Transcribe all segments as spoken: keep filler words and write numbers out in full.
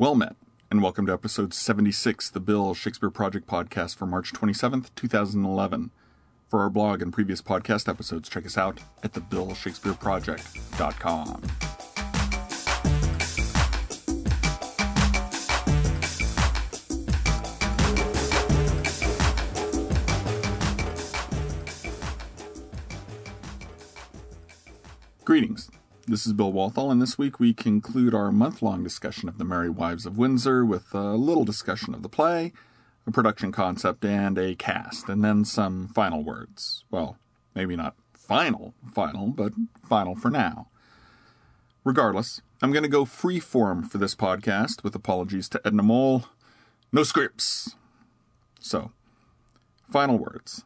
Well met, and welcome to episode seventy-six, the Bill Shakespeare Project podcast for March twenty-seventh, two thousand eleven. For our blog and previous podcast episodes, check us out at the bill shakespeare project dot com. Greetings. This is Bill Walthall, and this week we conclude our month-long discussion of The Merry Wives of Windsor with a little discussion of the play, a production concept, and a cast, and then some final words. Well, maybe not final, final, but final for now. Regardless, I'm going to go free-form for this podcast, with apologies to Edna Mole. No scripts. So, final words.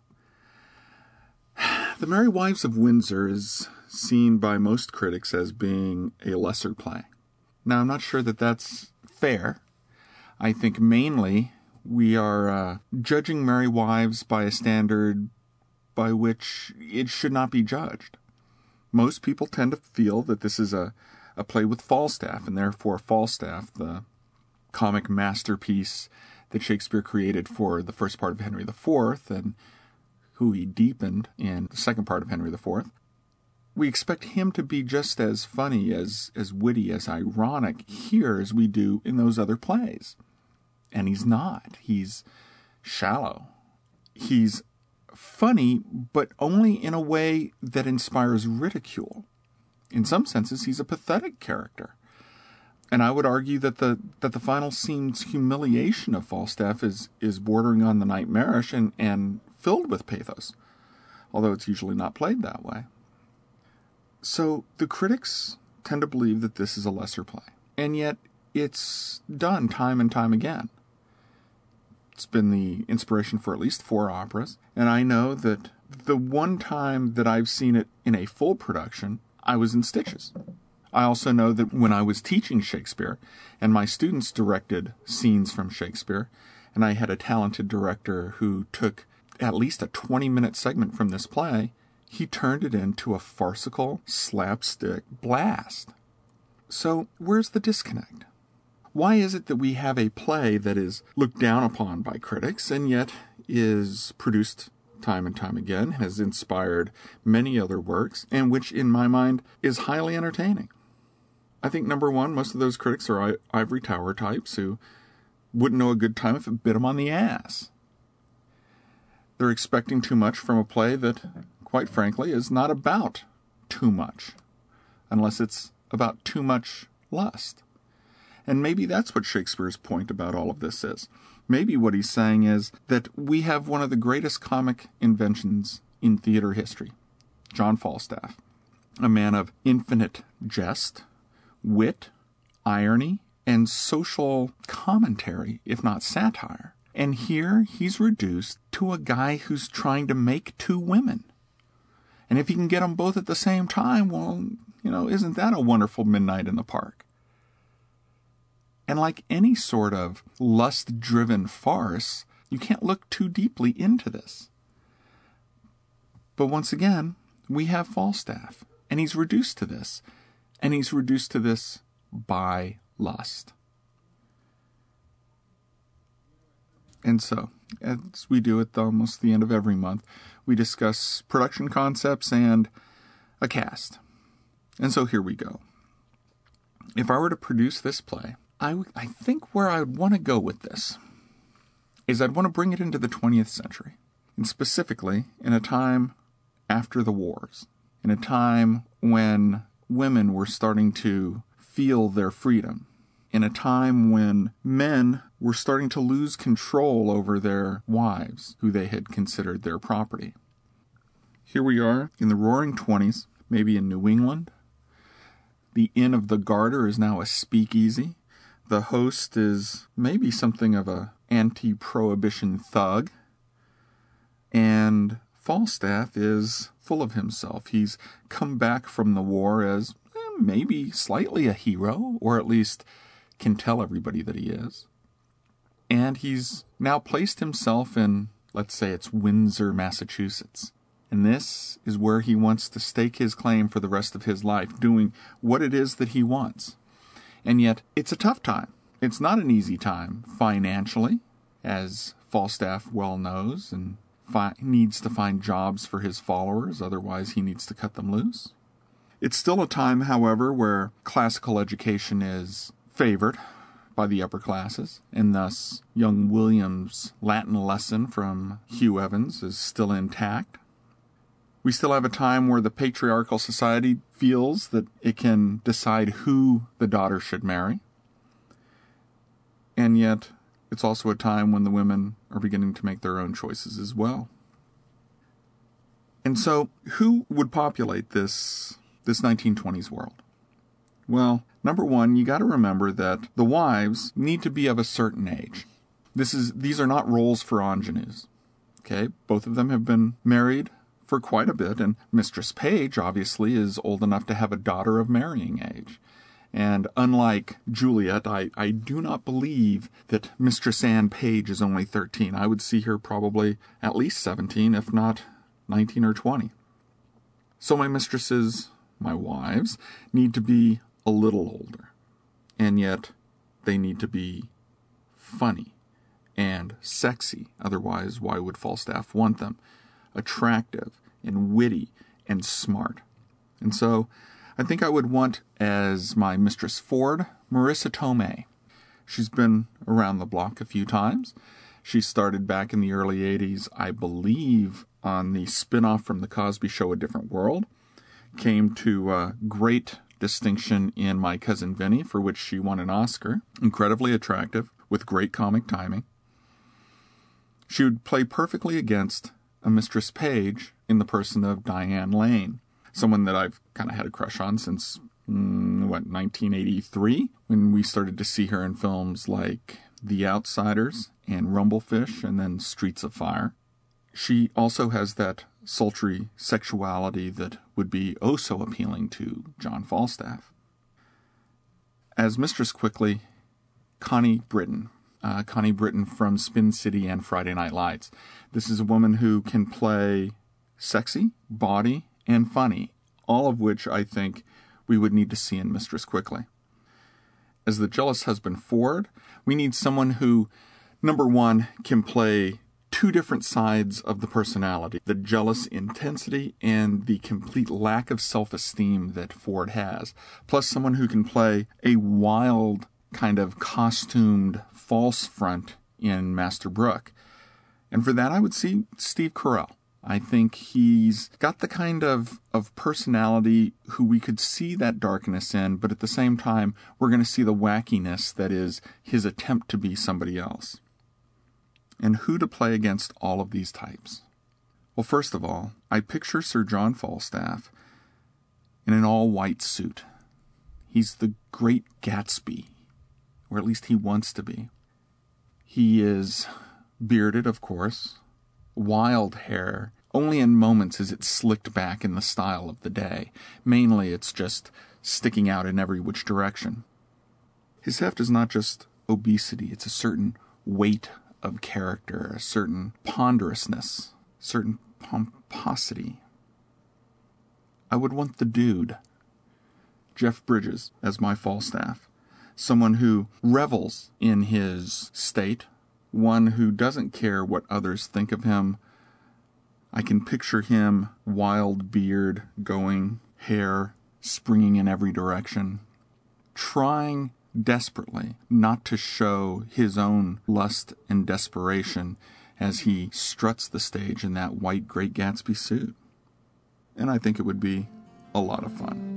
The Merry Wives of Windsor is seen by most critics as being a lesser play. Now, I'm not sure that that's fair. I think mainly we are uh, judging Merry Wives by a standard by which it should not be judged. Most people tend to feel that this is a, a play with Falstaff, and therefore Falstaff, the comic masterpiece that Shakespeare created for the first part of Henry the Fourth, and who he deepened in the second part of Henry the Fourth, we expect him to be just as funny, as, as witty, as ironic here as we do in those other plays. And he's not. He's shallow. He's funny, but only in a way that inspires ridicule. In some senses, he's a pathetic character. And I would argue that the that the final scene's humiliation of Falstaff is, is bordering on the nightmarish and, and filled with pathos, although it's usually not played that way. So the critics tend to believe that this is a lesser play, and yet it's done time and time again. It's been the inspiration for at least four operas, and I know that the one time that I've seen it in a full production, I was in stitches. I also know that when I was teaching Shakespeare, and my students directed scenes from Shakespeare, and I had a talented director who took at least a twenty-minute segment from this play, he turned it into a farcical, slapstick blast. So, where's the disconnect? Why is it that we have a play that is looked down upon by critics, and yet is produced time and time again, has inspired many other works, and which, in my mind, is highly entertaining? I think, number one, most of those critics are I- ivory tower types who wouldn't know a good time if it bit them on the ass. They're expecting too much from a play that, quite frankly, is not about too much, unless it's about too much lust. And maybe that's what Shakespeare's point about all of this is. Maybe what he's saying is that we have one of the greatest comic inventions in theater history, John Falstaff, a man of infinite jest, wit, irony, and social commentary, if not satire. And here he's reduced to a guy who's trying to make two women. And if he can get them both at the same time, well, you know, isn't that a wonderful midnight in the park? And like any sort of lust-driven farce, you can't look too deeply into this. But once again, we have Falstaff, and he's reduced to this. And he's reduced to this by lust. And so, as we do at almost the end of every month, we discuss production concepts and a cast. And so here we go. If I were to produce this play, I, w- I think where I would want to go with this is I'd want to bring it into the twentieth century, and specifically in a time after the wars, in a time when women were starting to feel their freedom, in a time when men were starting to lose control over their wives, who they had considered their property. Here we are in the roaring twenties, maybe in New England. The Inn of the Garter is now a speakeasy. The host is maybe something of a anti-prohibition thug. And Falstaff is full of himself. He's come back from the war as eh, maybe slightly a hero, or at least can tell everybody that he is. And he's now placed himself in, let's say it's Windsor, Massachusetts. And this is where he wants to stake his claim for the rest of his life, doing what it is that he wants. And yet, it's a tough time. It's not an easy time financially, as Falstaff well knows, and fi- needs to find jobs for his followers, otherwise he needs to cut them loose. It's still a time, however, where classical education is favored by the upper classes, and thus young William's Latin lesson from Hugh Evans is still intact. We still have a time where the patriarchal society feels that it can decide who the daughter should marry. And yet, it's also a time when the women are beginning to make their own choices as well. And so, who would populate this, this nineteen twenties world? Well, number one, you got to remember that the wives need to be of a certain age. This is These are not roles for ingenues. Okay, both of them have been married for quite a bit, and Mistress Page, obviously, is old enough to have a daughter of marrying age. And unlike Juliet, I, I do not believe that Mistress Anne Page is only thirteen. I would see her probably at least seventeen, if not nineteen or twenty. So my mistresses, my wives, need to be a little older. And yet, they need to be funny and sexy. Otherwise, why would Falstaff want them? Attractive and witty and smart. And so I think I would want as my Mistress Ford, Marissa Tomei. She's been around the block a few times. She started back in the early eighties, I believe, on the spin-off from The Cosby Show, A Different World. Came to uh, great distinction in My Cousin Vinny, for which she won an Oscar. Incredibly attractive, with great comic timing. She would play perfectly against a Mistress Page in the person of Diane Lane, someone that I've kind of had a crush on since, mm, what, nineteen eighty-three, when we started to see her in films like The Outsiders and Rumblefish and then Streets of Fire. She also has that sultry sexuality that would be oh so appealing to John Falstaff. As Mistress Quickly, Connie Britton. Uh, Connie Britton from Spin City and Friday Night Lights. This is a woman who can play sexy, bawdy, and funny, all of which I think we would need to see in Mistress Quickly. As the jealous husband Ford, we need someone who, number one, can play two different sides of the personality, the jealous intensity and the complete lack of self-esteem that Ford has, plus someone who can play a wild, kind of costumed false front in Master Brooke. And for that, I would see Steve Carell. I think he's got the kind of, of personality who we could see that darkness in, but at the same time, we're going to see the wackiness that is his attempt to be somebody else. And who to play against all of these types? Well, first of all, I picture Sir John Falstaff in an all-white suit. He's the great Gatsby, or at least he wants to be. He is bearded, of course, wild hair. Only in moments is it slicked back in the style of the day. Mainly it's just sticking out in every which direction. His heft is not just obesity, it's a certain weight of character, a certain ponderousness, certain pomposity. I would want the dude, Jeff Bridges, as my Falstaff. Someone who revels in his state, one who doesn't care what others think of him. I can picture him, wild beard going, hair springing in every direction, trying desperately not to show his own lust and desperation as he struts the stage in that white Great Gatsby suit. And I think it would be a lot of fun.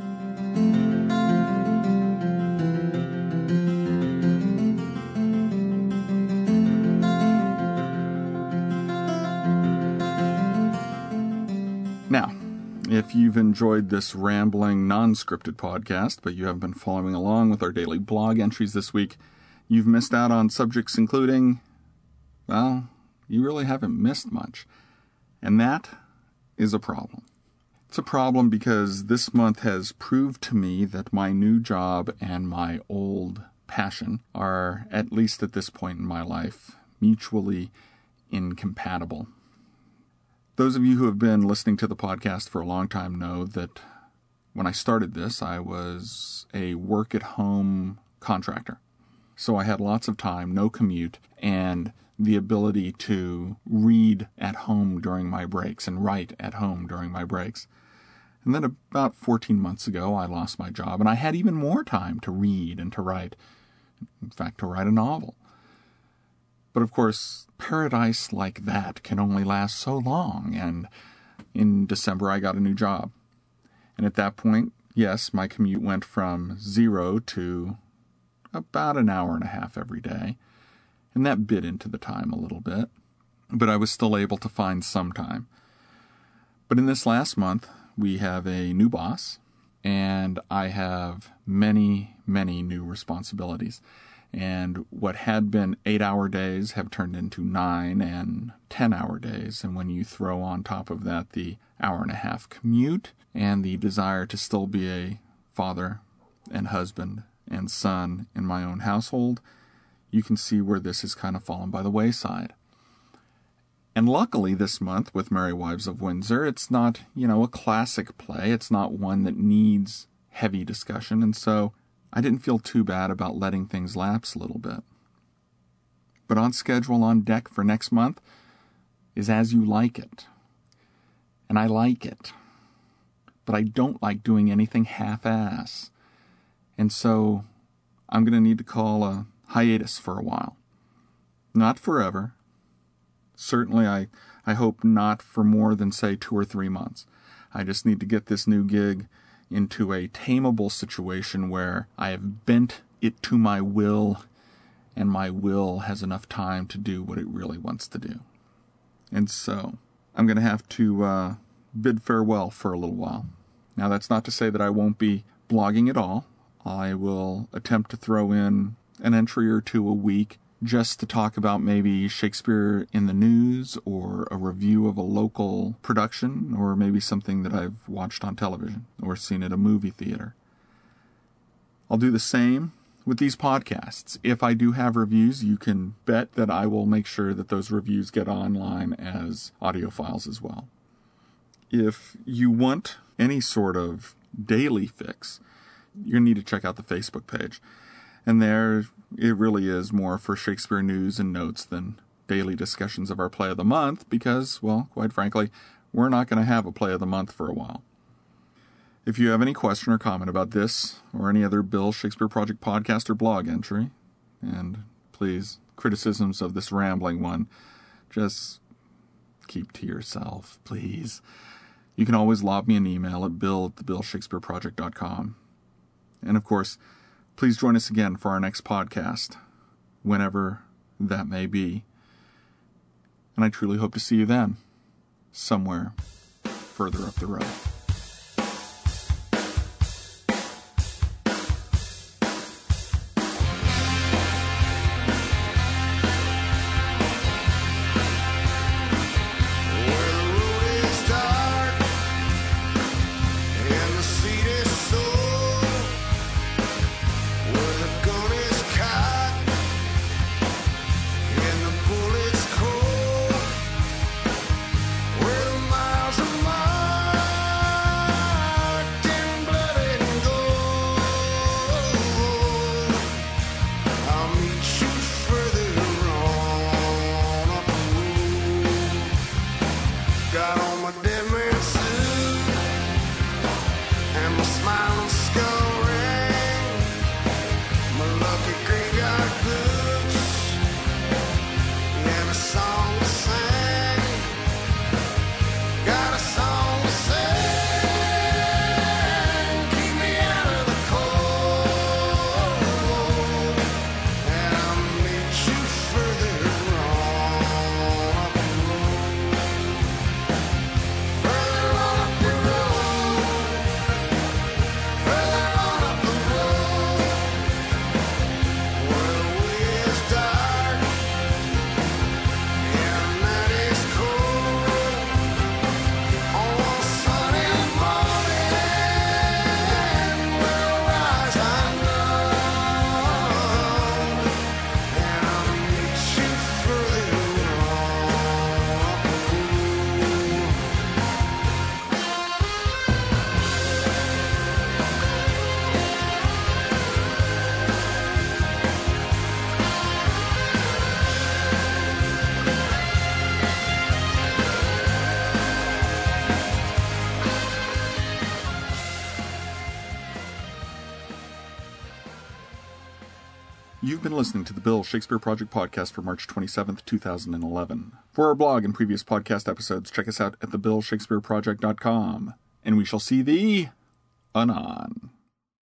Now, if you've enjoyed this rambling, non-scripted podcast, but you haven't been following along with our daily blog entries this week, you've missed out on subjects including, well, you really haven't missed much. And that is a problem. It's a problem because this month has proved to me that my new job and my old passion are, at least at this point in my life, mutually incompatible. Those of you who have been listening to the podcast for a long time know that when I started this, I was a work-at-home contractor. So I had lots of time, no commute, and the ability to read at home during my breaks and write at home during my breaks. And then about fourteen months ago, I lost my job, and I had even more time to read and to write. In fact, to write a novel. But of course, paradise like that can only last so long, and in December I got a new job. And at that point, yes, my commute went from zero to about an hour and a half every day, and that bit into the time a little bit, but I was still able to find some time. But in this last month, we have a new boss, and I have many, many new responsibilities. And what had been eight-hour days have turned into nine and ten-hour days. And when you throw on top of that the hour-and-a-half commute and the desire to still be a father and husband and son in my own household, you can see where this has kind of fallen by the wayside. And luckily this month with Merry Wives of Windsor, it's not, you know, a classic play. It's not one that needs heavy discussion. And so I didn't feel too bad about letting things lapse a little bit. But on schedule on deck for next month is As You Like It. And I like it. But I don't like doing anything half-ass. And so I'm going to need to call a hiatus for a while. Not forever. Certainly I, I hope not for more than, say, two or three months. I just need to get this new gig into a tameable situation where I have bent it to my will, and my will has enough time to do what it really wants to do. And so I'm going to have to uh, bid farewell for a little while. Now, that's not to say that I won't be blogging at all. I will attempt to throw in an entry or two a week just to talk about maybe Shakespeare in the news or a review of a local production or maybe something that I've watched on television or seen at a movie theater. I'll do the same with these podcasts. If I do have reviews, you can bet that I will make sure that those reviews get online as audio files as well. If you want any sort of daily fix, you're going to need to check out the Facebook page. And there, it really is more for Shakespeare news and notes than daily discussions of our play of the month because, well, quite frankly, we're not going to have a play of the month for a while. If you have any question or comment about this or any other Bill Shakespeare Project podcast or blog entry, and please, criticisms of this rambling one, just keep to yourself, please. You can always lob me an email at bill at the bill shakespeare project dot com. And of course, please join us again for our next podcast, whenever that may be. And I truly hope to see you then, somewhere further up the road. You've been listening to the Bill Shakespeare Project podcast for March twenty-seventh, two thousand eleven. For our blog and previous podcast episodes, check us out at the bill shakespeare project dot com. And we shall see thee anon.